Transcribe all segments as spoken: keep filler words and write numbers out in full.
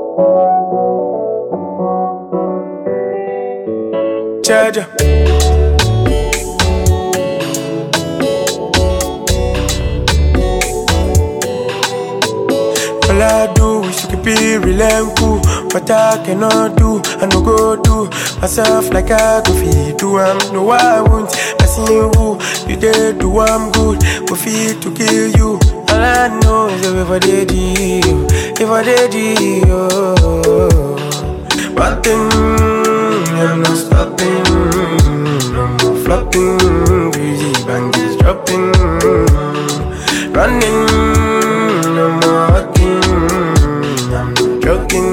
Charger. All I do is to keep it real and cool. What I cannot do, I no go do myself like I go feed do. I'm no I won't. I see who you did do. I'm good. Go feed to kill you. All I know is that if I did you, if I did you, one thing I'm not stopping, no more flopping, crazy bangers dropping, running, no more walking, I'm not joking.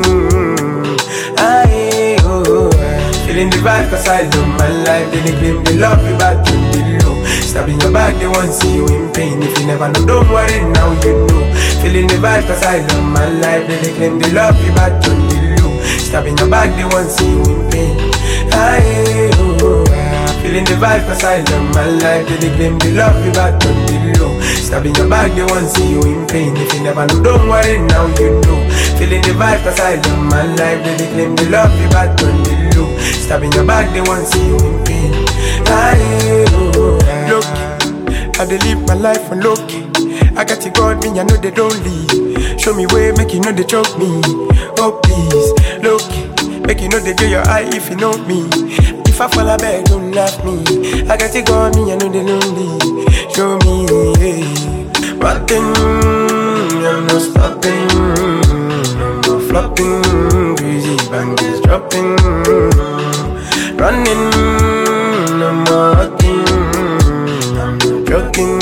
I oh, feeling the vibe 'cause I love my life. They claim they love me back to the low. Stabbing your back, they won't see you in pain. If you never know, don't worry, now you know. Feeling the vibe 'cause I love my life. They claim they love me back to the low. Stabbing your back, they won't see you in pain. I oh, feeling the vibe 'cause I love my life. They claim they love me back to the low. Stabbing your back, they won't see you in pain. If you never know, don't worry, now you know. Feeling the vibe 'cause I love my life. They claim they love me back to the low. Stabbing your back, they won't see you in pain. I oh, look, I dey live my life on low key. I got to God, me I know they don't leave. Show me way, make you know they choke me. Oh please, look, make you know they get your eye if you know me. If I fall, I beg, don't laugh me. I got to God, me I know they don't leave. Show me, yeah. One thing, I'm not stopping, no more flopping, crazy bangers dropping, running, no more walking, I'm not joking.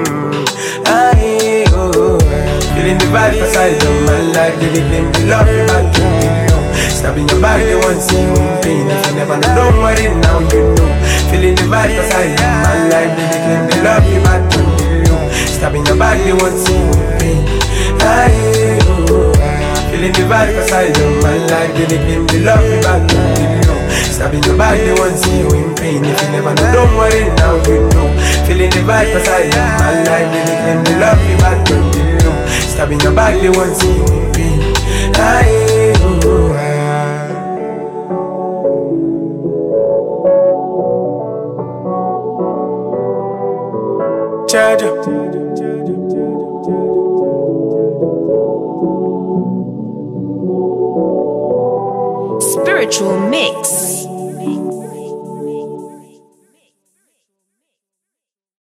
I oh, feeling the vibe 'cause I love my life. They claim they love me back to the low. Stabbing your back, they won't see you in pain. If you never know, don't worry, now you know. Feeling the vibe 'cause I love my life. They claim they love me back to the low. Stabbing your back, they won't see you in pain. I oh, feeling the vibe 'cause I love my life. They claim they love me back to the low. Stabbing your back, they won't see you in pain. If you never know, don't worry, now you know. Feeling the vibe 'cause I love my life. They claim they love me back to the low. Stabbing your back, they won't see you in pain. I oh, Charger. Spiritual Mix.